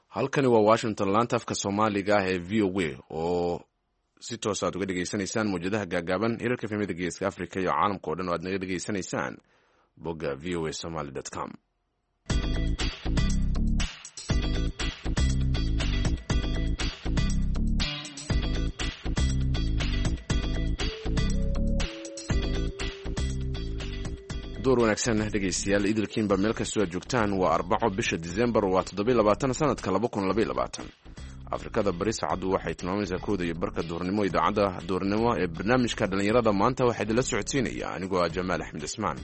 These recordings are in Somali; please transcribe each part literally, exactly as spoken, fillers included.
halkani waa Washington laanta afka Soomaaliga ah ee V O A oo si toos ah uga dhageysanaysaan muujadaha gaagaaban hirarka fahmida geeska Afrika iyo caalamka oo dhan oo aad naga dhageysanaysaan bogga v o a somali dot com. door wanaagsan dhegeystayaal idilkiinba meel kastoo aad joogtaan waa arbaco bisha December waa toddoba iyo labaatan sanadka laba kun laba iyo labaatan. Afrikada bari saacadu waxay tilmaamaysaa kooda iyo barka duurnimo idaacadda duurnimo ee barnaamijka dhalinyarada maanta waxaa idinla socodsiinaya anigoo ah Jamaal Axmed Ismaan.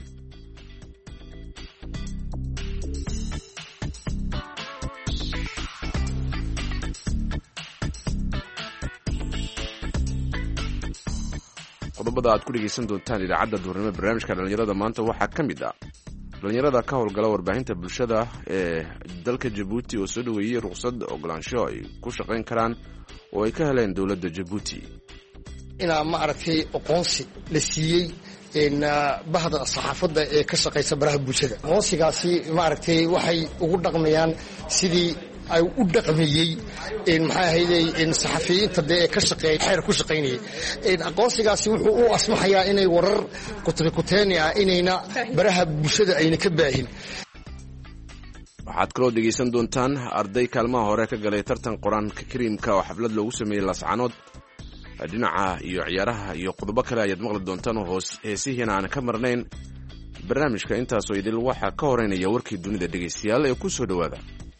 qodobada aad ku dhegeysan doontaan idaacadda duurnimo barnaamijka dhalinyarada maanta waxaa ka mid ah dhalinyarada ka howlgala warbaahinta bulshada ee dalka Djibouti oo soo dhaweeyay ruqsad ogolaansho ay ku shaqayn karaan oo ay ka heleen dowladda Djibouti. ina ma aragtay aqoonsi la siiyay in bahda saxaafadda ee ka shaqeysa baraha bulshada. aqoonsigaasi ma aragtay waxay ugu dhaqmayaan sidii ay u dhaqmiyay in maxay ahaydey in saxafiyiinta ee ka shaqeeyay xeer ku shaqeynayay in aqoonsigaasi wuxuu u asmaxayaa inay warar kutirikuteeni ah inayna baraha bulshada ayna ka baahin. waxaad kaloo dhegeysan doontaan arday kaalmaha hore ka galay tartan quraanka kariimka oo xaflad loogu sameeyay Lascanood. dhinaca iyo ciyaaraha iyo qodobo kale ayaad maqli doontaan oo heesihiina aan ka marnayn barnaamijka intaasoo idil waxaa ka horeynaya warkii dunida dhegeystayaal ee ku soo dhawaada.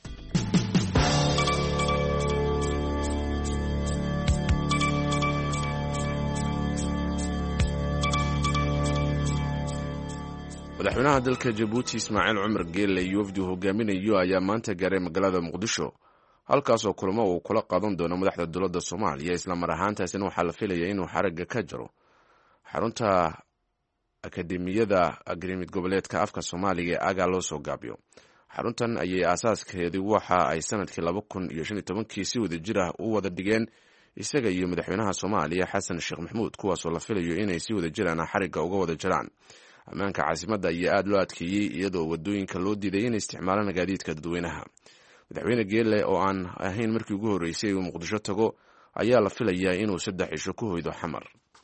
madaxweynaha dalka Djibouti Ismaaciil Cumar Geelle iyo wafdi hogaaminayo ayaa maanta gaaray magaalada Muqdisho halkaas oo kulamo uu kula qaadan doono madaxda dowladda Soomaaliya isla mar ahaantaasina waxaa la filayaa inuu xaragga ka jaro xarunta akademiyada agrimid goboleedka afka Soomaaliga ee aga loo soo gaabiyo. xaruntan ayay asaaskeedii waxa ay sanadkii laba kun iyo shan iyo tobankii si wada jir ah u wada dhigeen isaga iyo madaxweynaha Soomaaliya Xasan Sheekh Maxamuud kuwaas oo la filayo inay si wada jiraan xaragga uga wada jiraan. ammaanka caasimadda ayaa aad loo adkeeyey iyadoo wadooyinka loo diiday inay isticmaalaan gaadiidka dadweynaha. madaxweyne Geelle oo aan ahayn markii ugu horreysay uu Muqdisho tago ayaa la filayaa inuu saddex cisho ku hoydo xamar.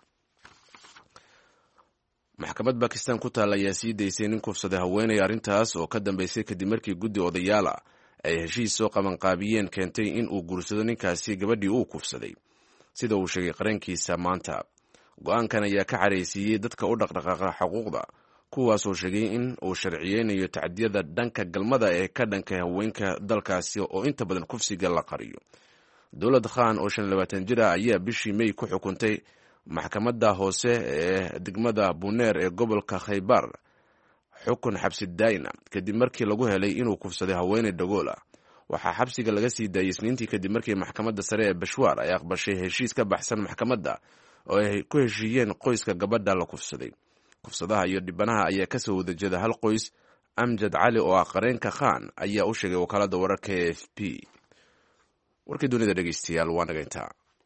maxkamad Bakistan ku taal ayaa sii daysay nin kufsaday haweeney arrintaas oo ka dambeysay kadib markii guddi odayaal ah ay heshiis soo qabanqaabiyeen keentay in uu guursado ninkaasi gabadhii uu kufsaday sida uu sheegay qarankiisa maanta. go-aankan ayaa ka careysiiyey dadka u dhaqdhaqaaqa xuquuqda kuwaasoo sheegay in uu sharciyeynayo tacdiyada dhanka galmada ee ka dhanka haweenka dalkaasi oo inta badan kufsiga la qariyo. dowlad khan oo shan iyo labaatan jir ah ayaa bishii May ku xukuntay maxkamadda hoose ee degmada Buneer ee gobolka Khaybar xukun xabsi daa'im kadib markii lagu helay inuu kufsaday haweeney dhagool ah. waxaa xabsiga laga sii daayay Isniintii kadib markii maxkamadda sare ee Bashwar ay aqbashay heshiis ka baxsan maxkamadda oo ay ku heshiiyeen qoyska gabadha la kufsaday. kufsadaha iyo dhibanaha ayaa ka soo wada jeeda hal qoys. Amjad Cali oo ah qareenka Khan ayaa u sheegay wakaaladda wararka A F P. warkii dunida dhegeystayaal waa naga intaa.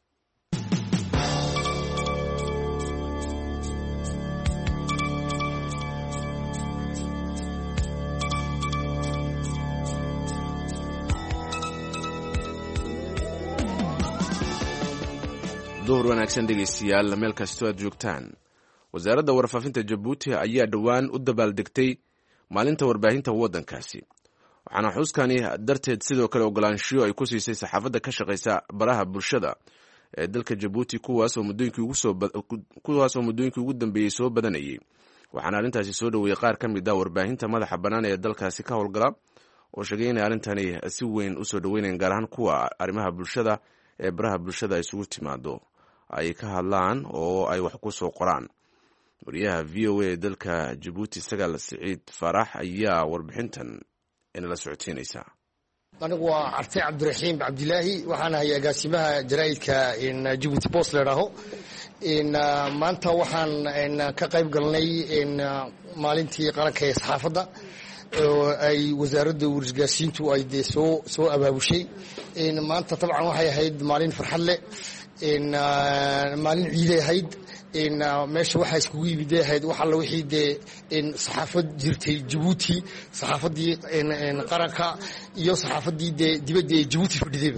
duhur wanaagsan dhegeystayaal meel kastoo aad joogtaan. wasaaradda warfaafinta Djibouti ayaa dhowaan u dabaaldegtay maalinta warbaahinta waddankaasi waxaana xuskani darteed sidoo kale ogolaanshiyo ay ku siisay saxaafadda ka shaqeysa baraha bulshada ee dalka Djibouti kuwaas oo muddooyinkii ugu soo kuwaas oo muddooyinkii ugu dambeeyay soo badanayay. waxaana arrintaasi soo dhaweeyay qaar ka mid ah warbaahinta madaxa bannaan ee dalkaasi ka howlgala oo sheegay in arrintani si weyn u soo dhaweynayaan gaar ahaan kuwa arrimaha bulshada ee baraha bulshada isugu timaado ay ka hadlaan oo ay wax ku soo qoraan. wariyaha V O A ee dalka Djibouti Sagaal Siciid Farax ayaa warbixintan inala socodsiinaysa. anigu waa Artay Cabdiraxiim Cabdilaahi waxaan ahay agaasimaha jaraa'idka in Djibouti Post leedaho. in maanta waxaan in ka qayb galnay in maalintii qaranka ee saxaafadda oo ay wasaaradda wargeysintu ay soo soo abaabushay. in maanta tabcan waxay ahayd maalin farxad leh in maalin ciiday ahayd in meesha waxa isku yimid ahayd waxa la wixii de in saxaafad jirtay Djibouti saxaafadii in qaranka iyo saxaafadii de dibadda Djibouti fadhidayba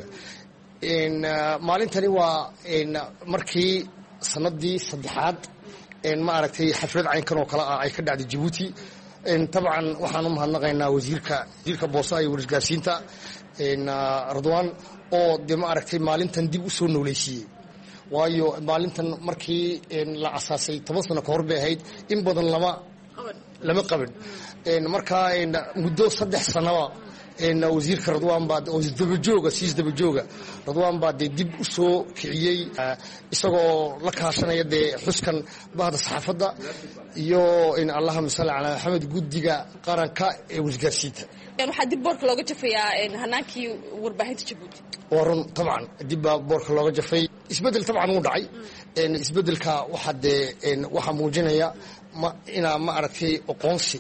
in maalintani waa in markii sanadii saddexaad in ma aragtay xaflad caynkan oo kala ah ay ka dhacday Djibouti in taban waxaan u mahadnaqaynaa wasiirka wasiirka boosaha iyo wargaarsiinta in Radwan oo de ma aragtay maalintan dib u soo nooleysiyay waayo maalintan markii la asaasay toban sano ka hor bay ahayd in badan lama lama qaban in marka in muddo saddex sano in wasiirka Radwan baad oo daba jooga siis daba jooga Radwan baad dib u soo kiciyay isagoo la kaashanaya de xuskan bahda saxaafadda iyo in Allahumma salli ala Muhammad gudiga qaranka ee wargaarsiinta يعني واحد دب بورك لوجا جفيا إن هناكي ورباهية جيبوتي. ورن طبعا دب بورك لوجا جفي إسبدل طبعا وضعي إن إسبدل كواحد إن واحد موجنايا ما إنا ما أركي أقنصي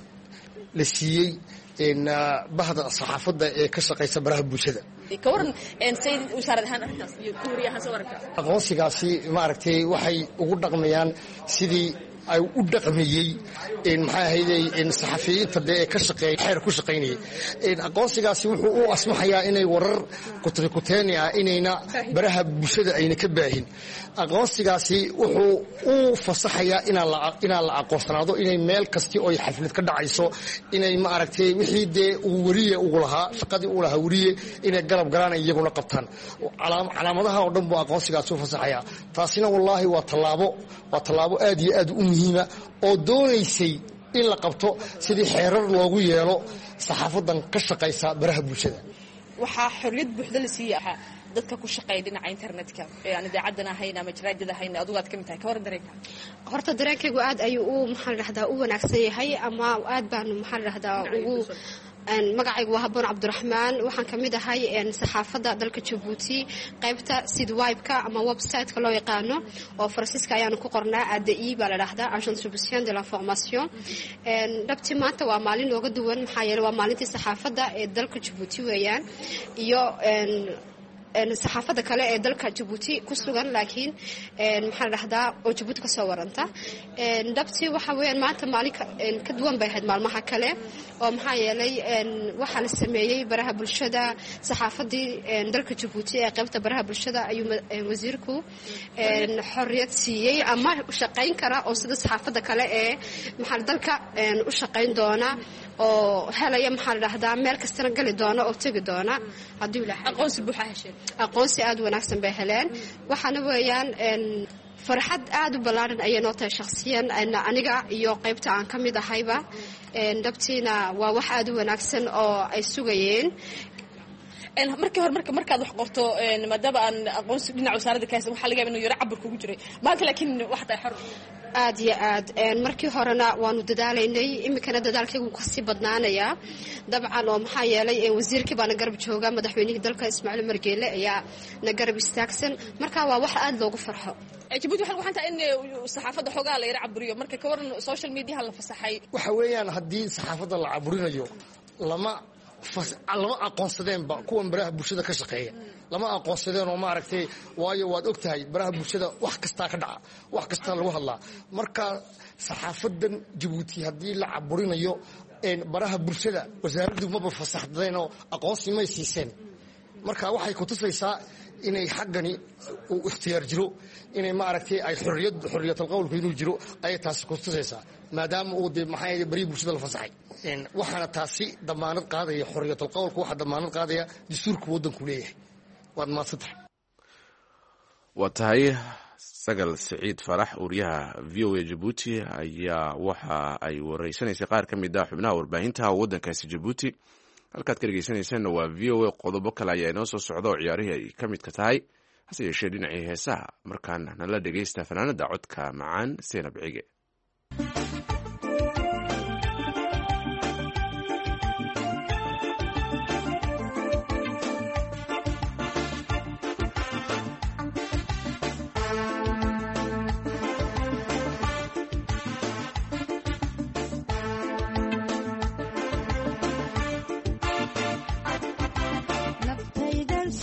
للسيء إن بعض الصحافة كسر قيس براه بوشدة. كورن إن سيد وسارد هنا كوريا هنصورك. أقنصي قاسي ما أركي وحي وقول رقميان سيدي ay u dhaqmiyay in maxaa hayday in saxafiyiinta ee ka shaqeeyay xeer ku shaqeynay in aqoonsigaasi wuxuu u asmaxayaa inay warar kutrikuteen ah inayna baraha bulshada ayna ka baahin aqoonsigaasi wuxuu u fasaxayaa in la in la aqoonsanaado inay meel kasti oo xaflad ka dhacayso inay ma aragtay wixii de uu wariye ugu lahaa shaqadii uu lahaa wariye inay galab galaan iyaguna qabtaan calaamadaha oo dhan buu aqoonsigaasi u fasaxayaa taasina wallahi waa talaabo waa talaabo aad iyo aad u muhiima oo doonaysay in la qabto sidii xeerar loogu yeelo saxaafadan ka shaqeysa baraha bulshada waxa xorriyad buuxda la siiyay dadka ku shaqeeya dhinaca internetka yani daacadana hayna majraadada hayna adugu aad ka mid tahay ka war dareenka horta dareenkaygu aad ayuu u maxaan raxdaa u wanaagsan yahay ama aad baan maxaan raxdaa ugu magacaygu waa Haboon Cabdiraxmaan waxaan kamid ahay saxaafadda dalka Djibouti qaybta sidwipe-ka ama website-ka loo yaqaano oo Faransiiska ayaan ku qornaa A D I baa la raahdaa Agence Djiboutienne de l'Information een dhabti maanta waa maalin looga duwan maxaa yeelay waa maalintii saxaafadda ee dalka Djibouti weeyaan iyo een een saxaafadda kale ee dalka Djibouti ku sugan laakiin een maxaa la raahdaa oo Djibouti ka soo waranta een dhabti waxa weeyaan maanta maalin ka duwan bay ahayd maalmaha kale oo maxaa yeelay een waxa la sameeyay baraha bulshada saxaafadii een dalka Djibouti ee qaybta baraha bulshada ayuu wasiirku een xorriyad siiyay ama u shaqeyn kara oo sida saxaafadda kale ee maxaa dalka een u shaqeyn doona oo helaya maxaa la raahdaa meel kasta gali doona oo tagi doona hadii la aqoonsi buuxa heshay aqoonsi aad wanaagsan bay heleen waxaana weeyaan een farxad aad u ballaaran ayay noo tahay shakhsiyan aniga iyo qaybta aan ka mid ahayba een dhabtiina waa wax aad u wanaagsan oo ay sugayeen een markii hore marka markaad wax qorto een maadaama aan aqoonsi dhinaca wasaaradda kaas waxa laga yaabaa inuu yara cabir kugu jiray maanta laakiin wax tahay xor aad iyo aad een markii horena waanu dadaalaynay imikana dadaalkaygu ka sii badnaanaya dabcan oo maxaa yeelay ee wasiirkii baana garab jooga madaxweynihii dalka Ismaaciil Margeele ayaa na garab istaagsan marka waa wax aad loogu farxo Djibouti waxa waxaan tahay in saxaafadda xogaa la yara cabiriyo marka ka waran social media la fasaxay waxa weeyaan hadii saxaafadda la caburinayo lama lama aqoonsadeen ba kuwan baraha bulshada ka shaqeeya lama aqoonsadeen oo ma aragtay waayo waad ogtahay baraha bulshada wax kasta ka dhaca wax kasta lagu hadlaa marka saxaafadan Djibouti hadii la caburinayo een baraha bulshada wasaaraddu ma fasaxdeen oo aqoonsi ma siiseen marka waxay ku tusaysaa inay xaqani uu ikhtiyaar jiro inay ma aragtay ay xorriyad xorriyatul qowlku inuu jiro ay taas ku tusaysaa maadaama uu de maxay bari bulshada la fasaxay in waxana taasi damaanad qaadaya xorriyatul qowlku waxa damaanad qaadaya dastuurka wadanku leeyahay waad maasanta waa tahay sagal Saciid Farax uriyaha V O A Djibouti ayaa waxa ay wareysanaysay qaar kamid ah xubnaha warbaahinta wadankaasi Djibouti halkaad ka dhegeysaneysaan waa V O A qodobo kale ayaa inoo soo socda oo ciyaarihii ay ka mid ka tahay hase yeeshee dhinacii heesaha markaana nala dhegeysta fanaanada codka macaan Seenab Cige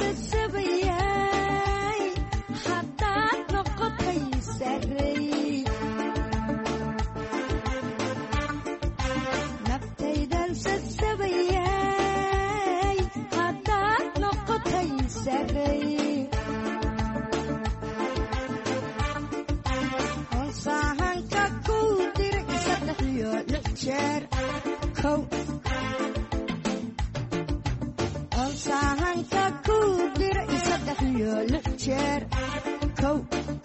Haddaad noqotay sarreey kow onsahanka ku diray saddex iyo lix jeer kow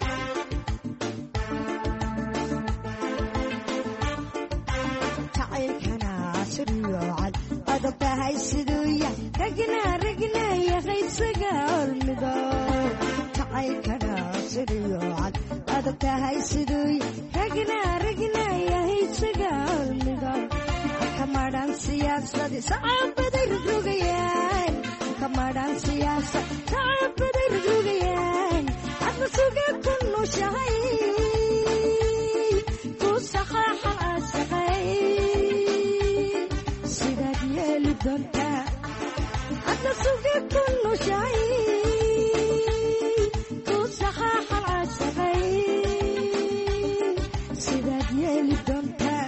jacaylkana siriyo cad adogtahay siduu yahay ragna ragna yaqaysaga olmido jacaylkana siriyo cad adogtahay siduu yahay ragna ragna yaqaysaga olmido kamaadhaan siyaasadii sacabaday rogrogayaan kamaadhaan siyaasad sacabaday rogrogayaan adna suga ku nushahay ku saxaaxa asaqay sidaad yeeli doontaa adna suga ku nushahay ku saxaaxa asaqay sidaad yeeli doontaa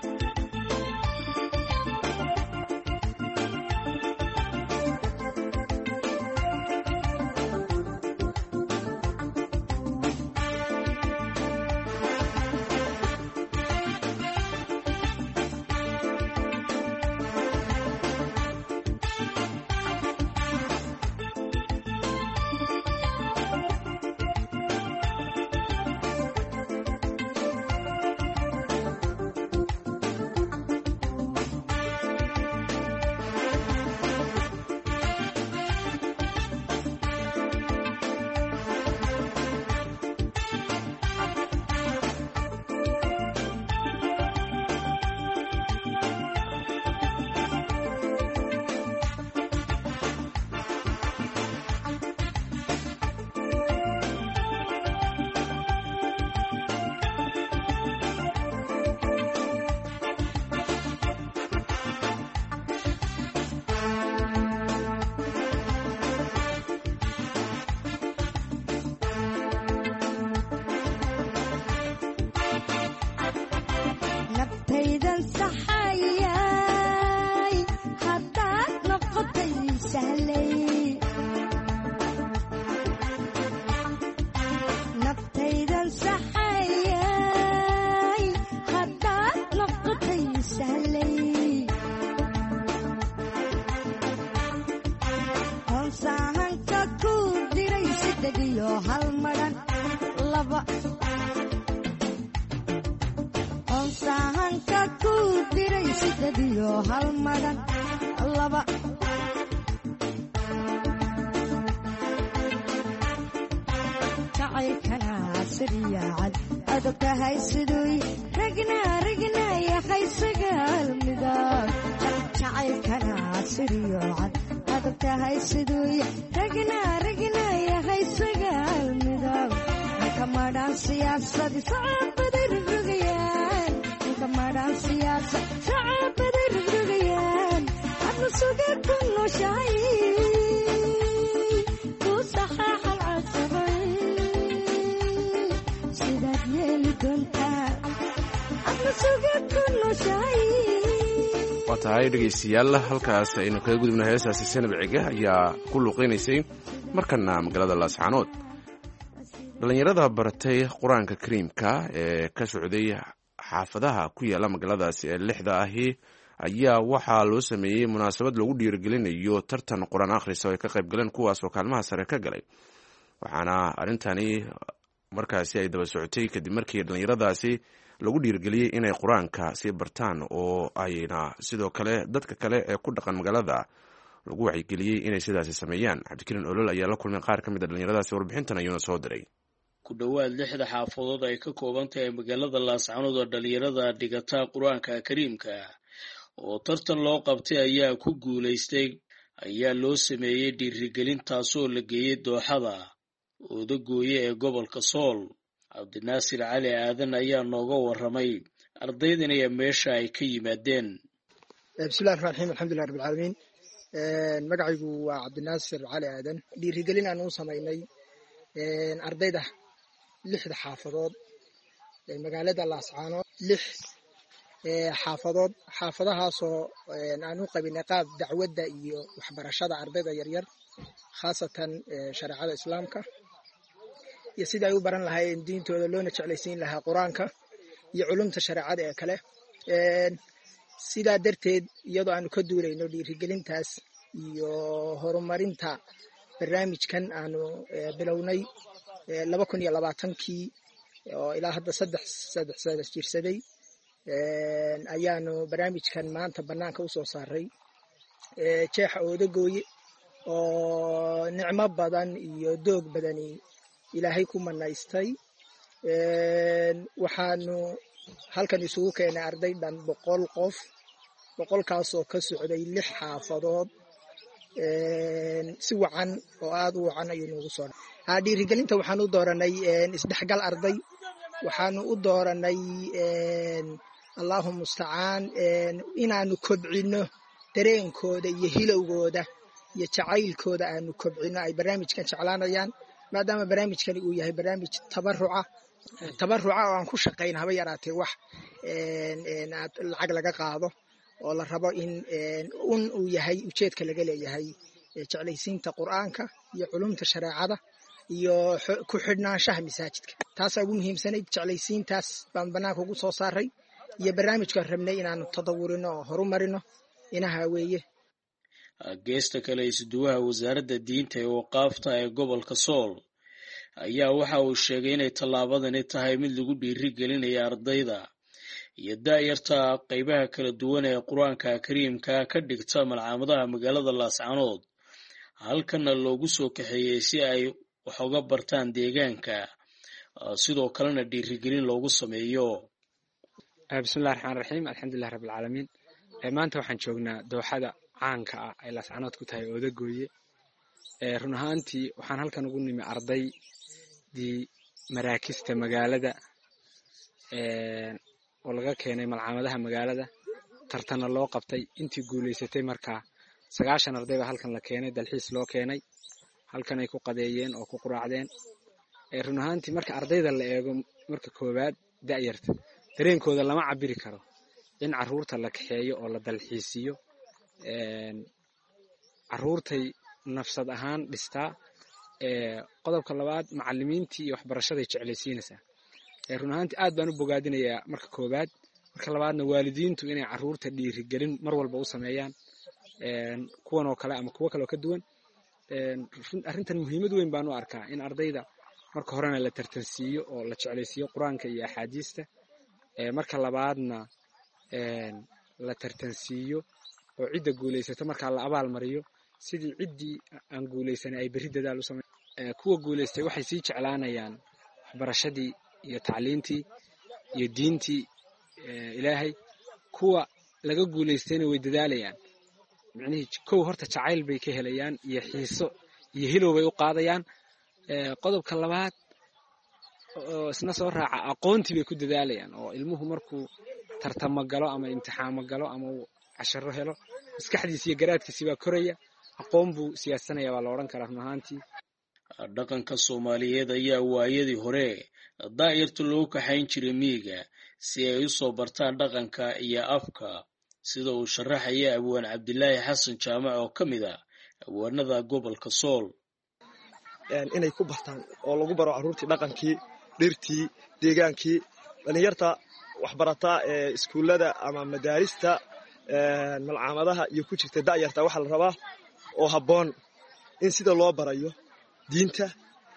waa tahay dhegaystayaal halkaas aynu kaga gudubna heesaasi sanab ciga ayaa ku luuqaynaysay markana magaalada laascaanood dhallinyarada baratay qur-aanka kariimka ee ka socday xaafadaha ku yaala magaaladaasi ee lixda ahi ayaa waxaa loo sameeyey munaasabad lagu dhiirigelinayo tartan qur-aan akhrisa oo ay ka qayb galeen kuwaasoo kaalmaha sare ka galay waxaana arrintani markaasi ay daba socotay kadib markii dhallinyaradaasi lagu dhiirigeliyey inay qur-aanka sii bartaan oo ayna sidoo kale dadka kale ee ku dhaqan magaalada lagu wacyigeliyey inay sidaasi sameeyaan cabdikariin olol ayaa la kulmay qaar ka mid a dhallinyaradaasi warbixintan ayuuna soo diray ku dhowaad lixda xaafadood ay ka kooban tahay magaalada laascaanood oo dhallinyarada dhigata qur-aanka kariimka oo tartan loo qabtay ayaa ku guulaystay ayaa loo sameeyey dhiirigelin taasoo la geeyey dooxada oodagooye ee gobolka sool cabdinaasir cali aadan ayaa nooga waramay ardaydan iyo meesha ay ka yimaadeen. bismillahi rahmaani rahiim alxamdulillahi rabbil caalamiin. magacaygu waa cabdinaasir cali aadan. dhiirigelin aan u samaynay ardayda lixda xaafadood ee magaalada laascaanood lix xaafadood xaafadahaasoo aan u qabinay qaab dacwadda iyo waxbarashada ardayda yaryar khaasatan shareecada islaamka iyo sidii ay u baran lahaayeen diintooda loona jeclaysiin lahaa qur-aanka iyo culumta shareecada ee kale. sidaa darteed iyadoo aanu ka duulayno dhiirigelintaas iyo horumarinta barnaamijkan aanu bilownay laba kun iyo labaatankii oo ilaa hadda saddex saddex saddex jirsaday ayaanu barnaamijkan maanta bannaanka u soo saaray jeexa Oodagooye oo nicmo badan iyo doog badani ilaahay ku manaystay waxaanu halkan isugu keenay arday dhan boqol qof boqolkaasoo ka socday lix xaafadood si wacan oo aad u wacan ayuu noogu soo dhacay dhiirigelinta waxaan u dooranay isdhexgal arday waxaanu u dooranay allahu mustacaan inaanu kobcino dareenkooda iyo hilowgooda iyo jacaylkooda aanu kobcino ay barnaamijkan jeclaanayaan maadaama barnaamijkani uu yahay barnaamij tabaruca tabaruca oo aan ku shaqayn haba yaraatee wax lacag laga qaado oo la rabo in un uu yahay ujeedka laga leeyahay jeclaysiinta qur'aanka iyo culumta shareecada iyo ku xidhnaanshaha masaajidka taasaa ugu muhiimsanayd jeclaysiintaas baan bannaanka ugu soo saaray iyo barnaamijkaan rabnay inaanu tadawurino oo horumarino inaha weeye geesta kale isuduwaha wasaaradda diinta ee waqaafta ee gobolka Sool ayaa waxa uu sheegay inay tallaabadani tahay mid lagu dhiiri gelinayo ardayda iyo daayarta qaybaha kala duwan ee quraanka kariimka ka dhigta malcaamadaha magaalada Laascaanood halkana loogu soo kaxeeyay si ay wax uga bartaan deegaanka sidoo kalena dhiiri gelin loogu sameeyo. bismillaahir rahmaanir rahiim alxamdulillahi rabbil caalamiin maanta waxaan joognaa dooxada caanka ah ee Laascaanood ku tahay Oodagooye ee run ahaantii waxaan halkan ugu nimi arday di maraakista magaalada ee oo laga keenay malcaamadaha magaalada tartana loo qabtay intii guuleysatay markaa sagaashan arday baa halkan la keenay dalxiis loo keenay halkan ay ku qadeeyeen oo ku quraacdeen ee run ahaantii marka ardayda la eego marka koobaad da'yarta dareenkooda lama cabiri karo in caruurta la kaxeeyo oo la dalxiisiyo een caruurtay nafsad ahaan dhistaa ee qodobka labaad macallimiintii iyo waxbarashada jeclaysiinaysa ee run ahaantii aad baan u bogaadinayaa marka koobaad marka labaadna waalidiintu inay caruurta dhiiri gelin mar walba u sameeyaan een kuwan oo kale ama kuwa kale oo ka duwan een arrintan muhiimad weyn baan u arkaa in ardayda marka horena la tartansiiyo oo la jeclaysiiyo quraanka iyo axaadiista ee marka labaadna een la tartansiiyo oo cidda guuleysata marka la abaal mariyo sidii ciddii aan guuleysanay ay bari dadaal u sameeyaan kuwa guuleystay waxay sii jeclaanayaan waxbarashadii iyo tacliintii iyo diintii ilaahay kuwa laga guuleystayna way dadaalayaan macnaheedu kow horta jacayl bay ka helayaan iyo xiiso iyo hilow bay u qaadayaan qodobka labaad oo isna soo raaca aqoontii bay ku dadaalayaan oo ilmuhu markuu tartamo galo ama imtixaamo galo ama uu casharo helo maskaxdiisa iyo garaadkiisa baa koraya aqoon buu siyaasanaya waa la odhan karaa run ahaantii. dhaqanka Soomaaliyeed ayaa waayadii hore daayirta loo kaxayn jiray miyiga si ay u soo bartaan dhaqanka iyo afka sida uu sharaxaya Abwaan Cabdilaahi Xasan Jaamac oo ka mid ah abwaanada gobolka Sool inay ku bartaan oo lagu baro caruurtii dhaqankii dhirtii deegaankii dhalinyarta waxbarata ee iskuulada ama madaarista malcaamadaha iyo ku jirta daayarta waxa la rabaa oo habboon in sida loo barayo diinta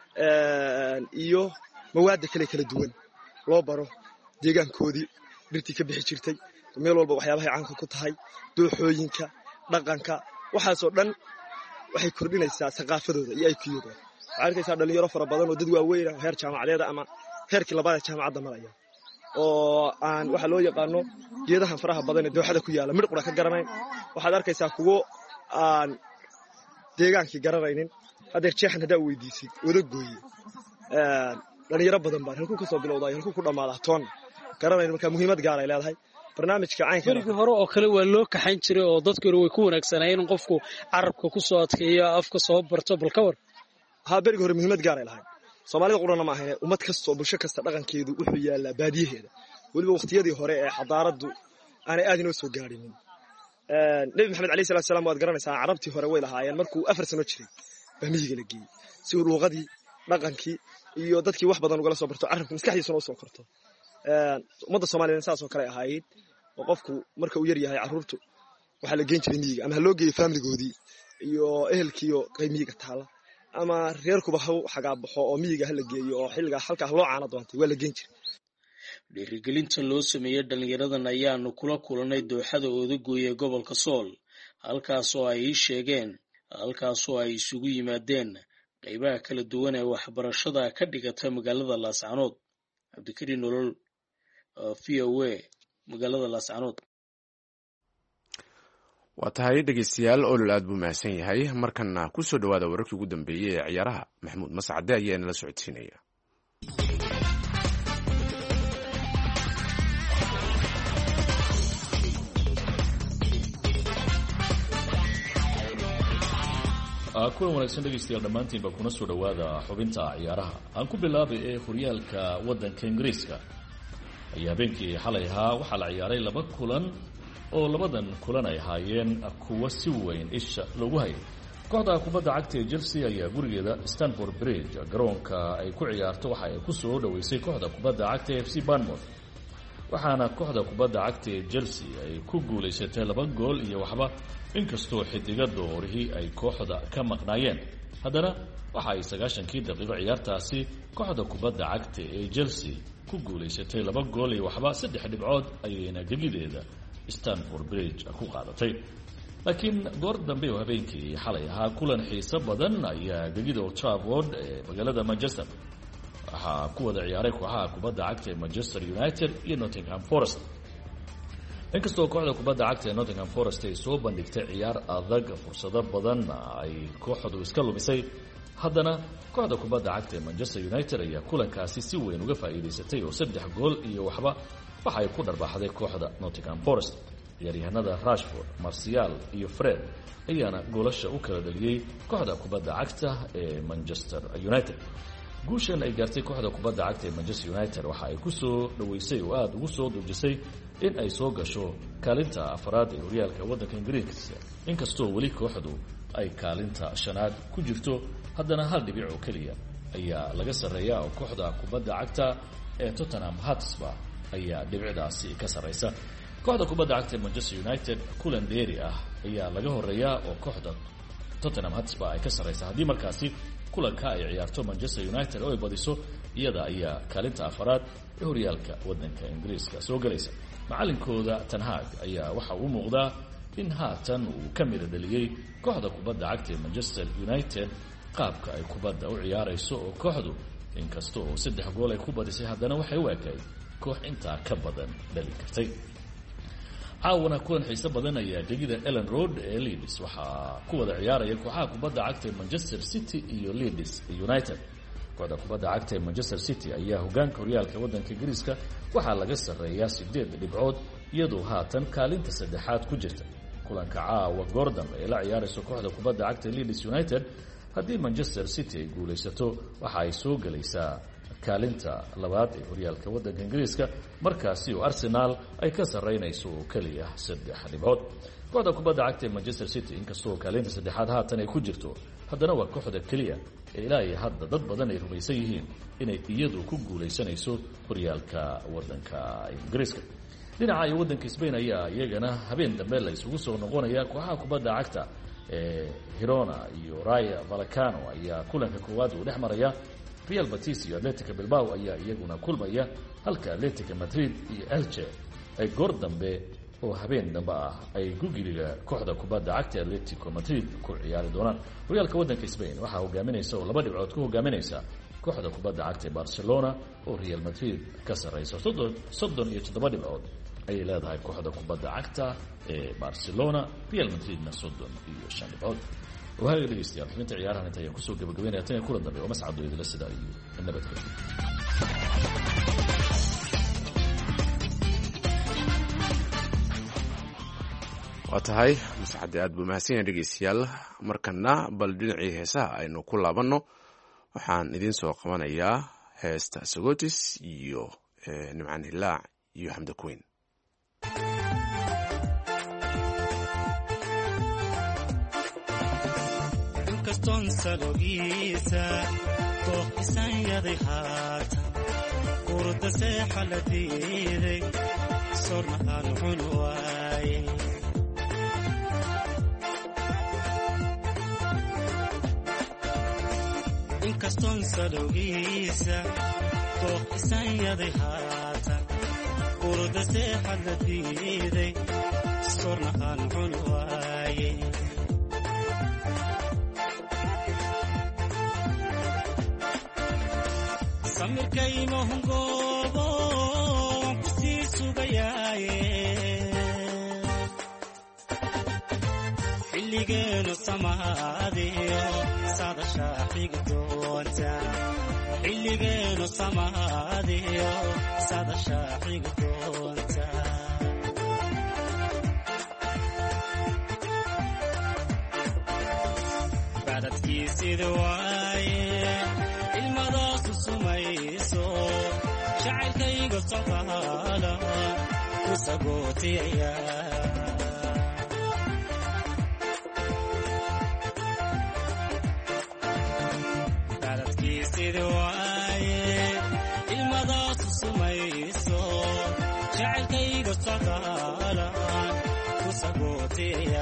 iyo mawaad kale kala duwan loo baro deegaankoodii dhirtii ka bixi jirtay meel walba waxyaabaha caanka ku tahay dooxooyinka dhaqanka waxaas oo dhan waxay kordhinaysaa thaqaafadooda iyo IQ-dooda waxaa arkaysaa dhalinyaro fara badan oo dad waaweyn ah heer jaamacadeed ama heerkii labaad ee jaamacadda maraya oo aan waxa loo yaqaano geedahan faraha badan ee dooxada ku yaala mid qura ka garanayn waxaad arkaysaa kuwo aan deegaankii garanaynin hadeer jeexan hadaa weydiisid Oodagooye ee dhalinyaro badan baa halku ka soo bilowday halku ku dhamaadaa toon garanayn marka muhiimad gaar ay leedahay barnaamijka caynka barigi hore oo kale waa loo kaxayn jiray oo dadku way ku wanaagsanayeen qofku carabka ku soo adkeeyo afka soo barto bal ka war ha barigi hore muhiimad gaar ay lahayd Soomaalida qurana ma ahayn ummad kasta oo bulsho kasta dhaqankeedu wuxuu yaalaa baadiyaheeda waliba waqtiyadii hore ee xadaaradu aanay aad inoo soo gaarinin ee Nabi Maxamed Cali sallallahu alayhi wasallam waad garanaysaa carabtii hore way lahaayeen markuu afar sano jiray bamiyiga la geeyay si uu luqadii dhaqankii iyo dadkii wax badan uga soo barto carabka maskaxdiisa oo soo korto ee ummadda Soomaaliyeed saas oo kale ahayd oo qofku marka uu yar yahay carruurtu waxaa la geen jiray miyiga ama ha loo geeyo faamiligoodii iyo ehelkiiyo qaymiyiga taala ama reerkuba ha xagaa baxo oo miyiga ha la geeyo oo xilligaa halkaa loo caana doontay waa la geen jiray dhiirigelinta loo sameeyey dhallinyaradan ayaanu kula kulannay dooxada Oodagooy ee gobolka Sool halkaasoo ay ii sheegeen halkaasoo ay isugu yimaadeen qaybaha kala duwan ee waxbarashada ka dhigata magaalada Laascaanood. Cabdikariin Nolol, V O A, magaalada Laascaanood. waa tahay dhegeystayaal olol aad buu mahadsan yahay. markana ku soo dhawaada wararkii ugu dambeeyey ee ciyaaraha. maxamuud mascade ayaa inala socodsiinaya. kulan wanaagsan dhegeystayaal dhammaantiinba kuna soo dhawaada xubinta ciyaaraha. aan ku bilaabay ee horyaalka waddanka ingiriiska ayaa habeenkii xalay ahaa waxaa la ciyaaray laba kulan oo labadan kulan ay ahaayeen kuwa si weyn isha loogu hayay. kooxda kubadda cagta ee Chelsea ayaa gurigeeda Stamford Bridge garoonka ay ku ciyaarto waxa ay ku soo dhaweysay kooxda kubadda cagta ee F C Bournemouth, waxaana kooxda kubadda cagta ee Chelsea ay ku guuleysatay laba gool iyo waxba. inkastoo xidiga doorihii ay kooxda ka maqnaayeen, haddana waxa ay sagaashankii daqiiqo ciyaartaasi kooxda kubadda cagta ee Chelsea ku guuleysatay laba gool iyo waxba. saddex dhibcood ayayna gegideeda Stamford Bridge ku qaadatay. laakiin goor dambe oo habeenkii xalay ahaa kulan xiiso badan ayaa gegida Old Trafford ee magaalada Manchester waxaa ku wada ciyaaray kooxaha kubadda cagta ee Manchester United iyo Nottingham Forest. inkastoo kooxda kubadda cagta ee Nottingham Forest ay soo bandhigtay ciyaar adag, fursado badan ay kooxdu iska lumisay, haddana kooxda kubadda cagta ee Manchester United ayaa kulankaasi si weyn uga faa'iideysatay oo saddex gool iyo waxba waxa ay ku dharbaaxday kooxda Nottingham Forest. ciyaaryahanada Rashford, Martial iyo Fred ayaana goolasha u kala dhaliyay kooxda kubadda cagta ee Manchester United. guushan ay gaartay kooxda kubadda cagta ee Manchester United waxa ay ku soo dhaweysay oo aad ugu soo duujisay in ay soo gasho kaalinta afraad ee horyaalka waddanka Ingiriiska. inkastoo weli kooxdu ay kaalinta shanaad ku jirto, haddana hal dhibic oo kaliya ayaa laga sarreeyaa oo kooxda kubadda cagta ee Tottenham Hotspur ayaa dhibicdaasi ka sarreysa. kooxda kubadda cagta ee Manchester United kulan dheeri ah ayaa laga horeeyaa oo kooxda Tottenham Hotspur ay ka sarreysa. haddii markaasi kulanka ay ciyaarto Manchester United oo ay badiso, iyada ayaa kaalinta afraad ee horyaalka waddanka Ingiriiska soo galaysa. macallinkooda Ten Hag ayaa waxa uu muuqdaa in haatan uu ka mid dhaliyay kooxda kubadda cagta ee Manchester United qaabka ay kubadda u ciyaarayso oo kooxdu inkastoo saddex gool ay ku badisay, haddana waxay u ekay koox intaa ka badan dhali kartay. caawana kulan xiiso badan ayaa gegida Ellen Road ee Leeds waxaa ku wada ciyaaraya kooxaha kubadda cagta ee Manchester City iyo Leeds United. kooxda kubadda cagta ee Manchester City ayaa hogaanka horyaalka waddanka Ingiriiska waxaa laga sarreeyaa sideed dhibcood iyadoo haatan kaalinta saddexaad ku jirta. kulanka caawa Gordon ee la ciyaarayso kooxda kubadda cagta ee Leeds United, haddii Manchester City ay guulaysato waxa ay soo galaysaa kaalinta labaad ee horyaalka waddanka Ingiriiska, markaasi oo Arsenal ay ka sarreynayso oo kaliya saddex dhibcood. kooxda kubadda cagta ee Manchester City inkastoo kaalinta saddexaad haatan ay ku jirto, haddana waa kooxda kaliya ee ilaa iyo hadda dad badan ay rumaysan yihiin inay iyadu ku guulaysanayso horyaalka waddanka Ingiriiska. dhinaca iyo waddanka Spain ayaa iyagana habeen dambe la isugu soo noqonaya kooxaha kubadda cagta ee Girona iyo Rayo Vallecano ayaa kulanka koowaad u dhex maraya. Real Betis iyo Atletico Bilbao ayaa iyaguna kulmaya, halka Atletico Madrid iyo Elche ay goor dambe oo habeen dambe ah ay gugiliga kooxda kubadda cagta Atletico Madrid ku ciyaari doonaan. horyaalka waddanka Spain waxaa hogaaminaysa oo laba dhibcood ku hogaaminaysa kooxda kubadda cagta ee Barcelona oo Real Madrid ka sarreysa. soddon iyo toddoba dhibcood ayay leedahay kooxda kubadda cagta ee Barcelona, Real Madridna soddon iyo shan dhibcood. وهذا اللي يستيقظ حمينت عيارها انت ينكسوا قبل قبين ياتين كل الضبي ومسعدوا إذا لسه دائي النبت كله. واتهاي مسعد aad buu mahadsan dhageystayaal. markana bal dhinacii heesaha aynu ku laabanno, waxaan idin soo qabanayaa heesta Sagotis iyo Nimcaan Hilaac iyo Xamda Queen. kaston salogisa toqisan yaday haata kurda seexaladide sornahan xuno inkastoon salowgiisa dooq isanyaday haatan urda seexad la diiday sorna aan cun waaye samirkayma hungoobo kusii sugayaaye xilligeenu samaadiyo sadashaa xigi doonta xilligeenu samaadiyo sadashaa xigi doonta baradkiisida waaye ilmadaasu sumayso jacaylkayga socdaala ku sagootiyaya baradkiisida waaye ilmadaasu sumayso jacaylkayga socdaala ku sagootiyaya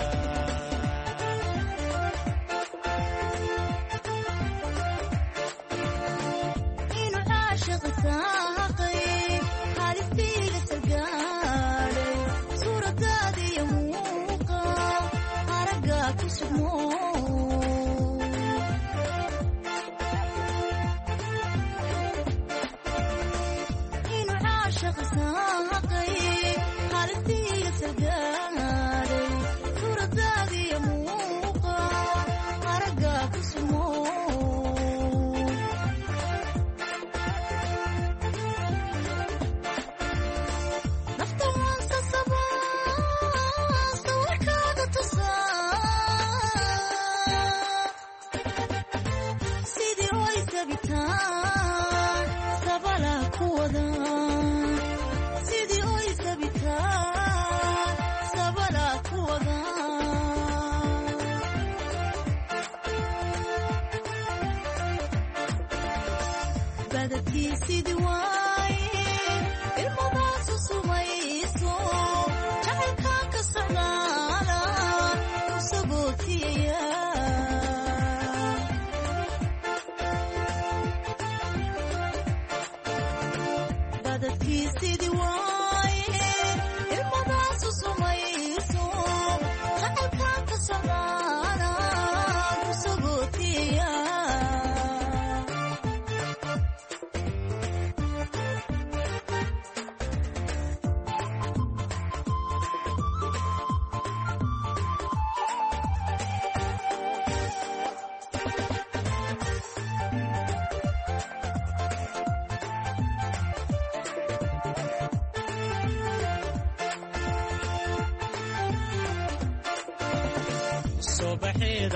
صباحيد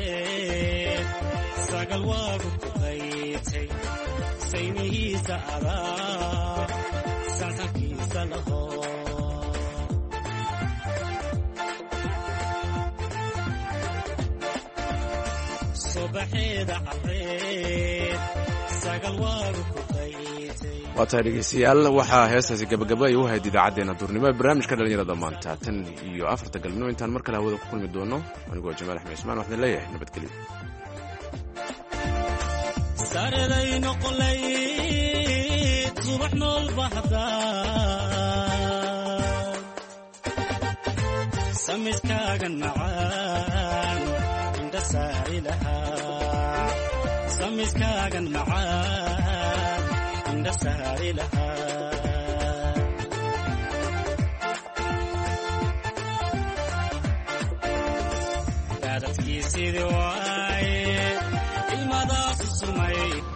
عطيت ساق الواقف قيتي سيني سأرى ساسكي سلخو صباحيد عطيت ساق الواقف قيتي waa tahay dhegeystayaal waxaa heestaasi gabagaba ay u ahayd idaacaddeenna duurnimo ee barnaamijka dhallinyarada maanta tan iyo afarta galabnimo intaan mar kale hawada ku kulmi doono anigoo jamaal axmed cismaan waxaan leeyahay nabadgelyo sareday noqolay subax nool bahda samiskaagan macaan inda saari lahaa samiskaagan macaan inda saari lahaa baradkiisidi waaye ilmadaasu sumay